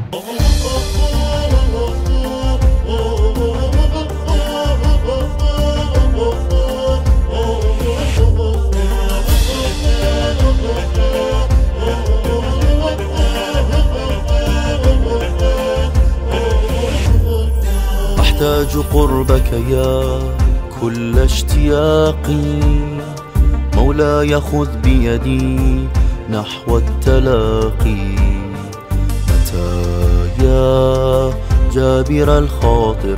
أحتاج قربك يا كل اشتياقي، مولاي خذ بيدي نحو التلاقي. متى يا جابر الخاطر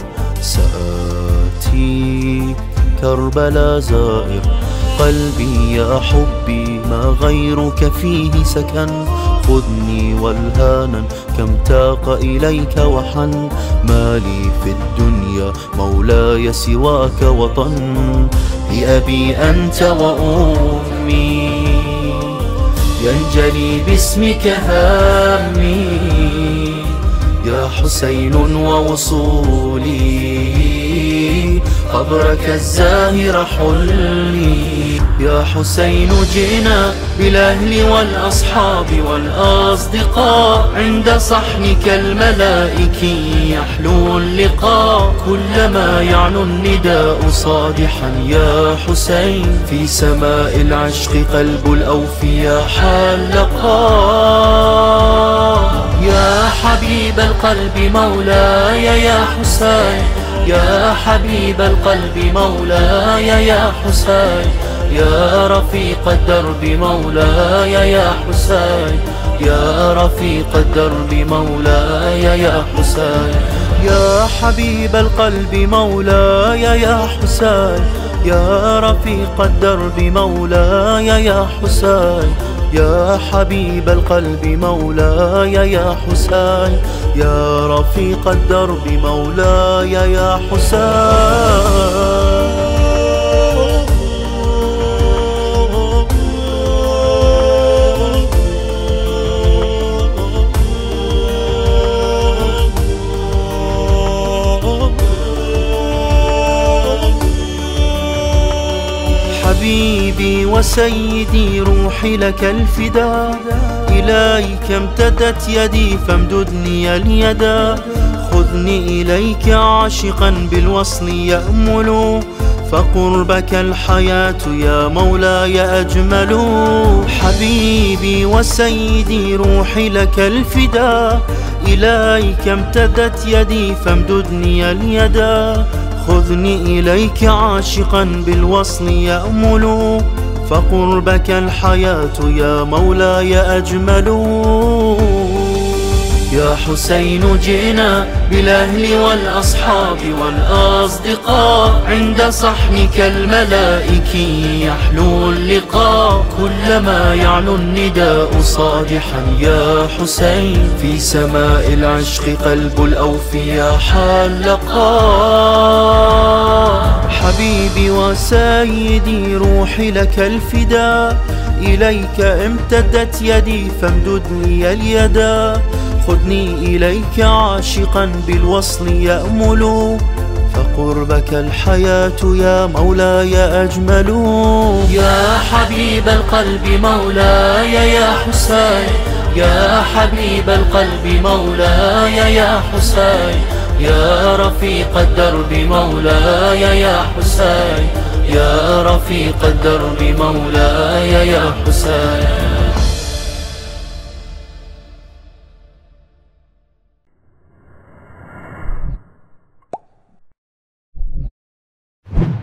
سآتي كربلا زائر، قلبي يا حبي ما غيرك فيه سكن. خذني والهانا كم تاق إليك وحن، ما لي في الدنيا مولاي سواك وطن. بأبي أنت وأمي ينجلي باسمك هامي، يا حسين ووصولي قبرك الزاهر حلي. يا حسين جئنا بالأهل والأصحاب والأصدقاء، عند صحنك الملائك يحلو اللقاء. كلما يعلو النداء صادحا يا حسين، في سماء العشق قلب الأوفياء حلقا. يا حبيب القلب مولاي يا حسين، يا حبيب القلب مولاي يا حسين، يا رفيق الدرب مولاي يا حسين، يا رفيق الدرب مولاي يا حسين. يا حبيب القلب مولاي يا حسين، يا رفيق الدرب مولاي يا حسين، يا حبيب القلب مولاي يا حسين، يا رفيق الدرب مولاي يا حسين. حبيبي وسيدي روحي لك الفداء، إليك امتدت يدي فامددني اليدا. خذني إليك عاشقا بالوصل يأمل، فقربك الحياة يا مولاي أجمل. حبيبي وسيدي روحي لك الفداء، إليك امتدت يدي فامددني اليدا. خذني إليك عاشقا بالوصل يأمل، فقربك الحياة يا مولاي أجمل. يا حسين جئنا بالأهل والأصحاب والأصدقاء، عند صحنك الملائك يحلو اللقاء. كلما يعلو النداء صادحا يا حسين، في سماء العشق قلب الأوفياء حلقا. حبيبي وسيدي روحي لك الفداء، إليك امتدت يدي فامدد لي اليدا. خذني إليك عاشقا بالوصل يأمل، فقربك الحياة يا مولاي أجمل. يا حبيب القلب مولاي يا حسين، يا حبيب القلب مولاي يا حسين، يا رفيق الدرب مولاي يا حسين، يا رفيق الدرب مولاي يا حسين.